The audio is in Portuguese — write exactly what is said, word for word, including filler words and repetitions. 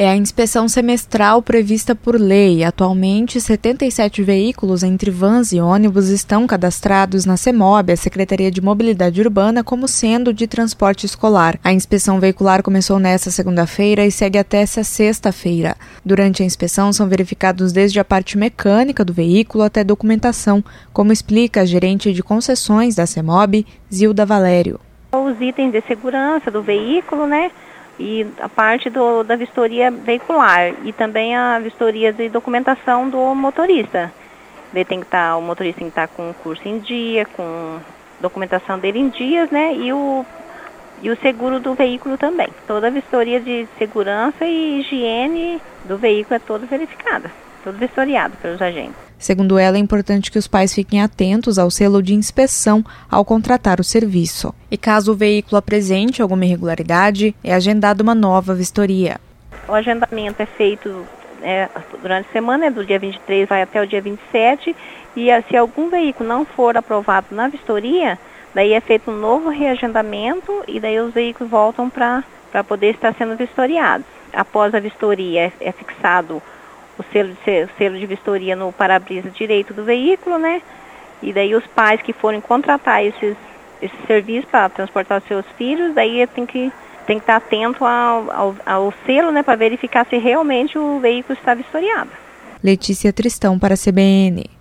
É a inspeção semestral prevista por lei. Atualmente, setenta e sete veículos entre vans e ônibus estão cadastrados na CEMOB, a Secretaria de Mobilidade Urbana, como sendo de transporte escolar. A inspeção veicular começou nesta segunda-feira e segue até essa sexta-feira. Durante a inspeção, são verificados desde a parte mecânica do veículo até documentação, como explica a gerente de concessões da CEMOB, Zilda Valério. Os itens de segurança do veículo, né? E a parte do, da vistoria veicular e também a vistoria de documentação do motorista. Ele tem que estar, o motorista tem que estar com o curso em dia, com documentação dele em dias, né? E o, e o seguro do veículo também. Toda a vistoria de segurança e higiene do veículo é toda verificada, tudo vistoriado pelos agentes. Segundo ela, é importante que os pais fiquem atentos ao selo de inspeção ao contratar o serviço. E caso o veículo apresente alguma irregularidade, é agendada uma nova vistoria. O agendamento é feito é, durante a semana, é do dia vinte e três, vai até o dia vinte e sete, e se algum veículo não for aprovado na vistoria, daí é feito um novo reagendamento e daí os veículos voltam para para poder estar sendo vistoriados. Após a vistoria é, é fixado o selo de, selo de vistoria no para-brisa direito do veículo, né? E daí os pais que forem contratar esses, esse serviço para transportar os seus filhos, daí tem que, tem que estar atento ao, ao, ao selo, né? Para verificar se realmente o veículo está vistoriado. Letícia Tristão para a C B N.